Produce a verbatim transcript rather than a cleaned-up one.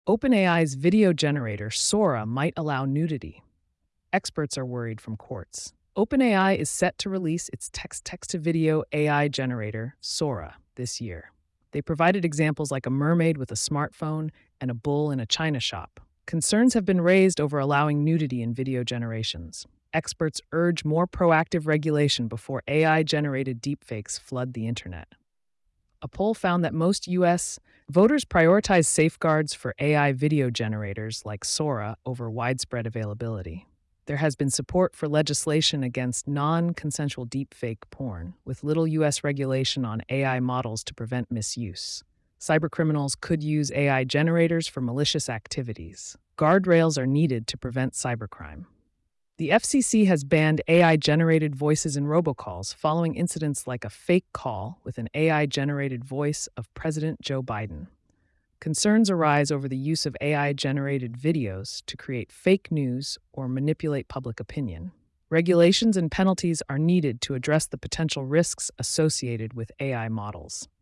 OpenAI's video generator, Sora, might allow nudity. Experts are worried from courts. OpenAI is set to release its text text to video A I generator, Sora, this year. They provided examples like a mermaid with a smartphone and a bull in a china shop. Concerns have been raised over allowing nudity in video generations. Experts urge more proactive regulation before A I generated deepfakes flood the internet. A poll found that most U S voters prioritize safeguards for A I video generators like Sora over widespread availability. There has been support for legislation against non consensual deepfake porn, with little U S regulation on A I models to prevent misuse. Cybercriminals could use A I generators for malicious activities. Guardrails are needed to prevent cybercrime. The F C C has banned A I-generated voices in robocalls following incidents like a fake call with an A I-generated voice of President Joe Biden. Concerns arise over the use of A I-generated videos to create fake news or manipulate public opinion. Regulations and penalties are needed to address the potential risks associated with A I models.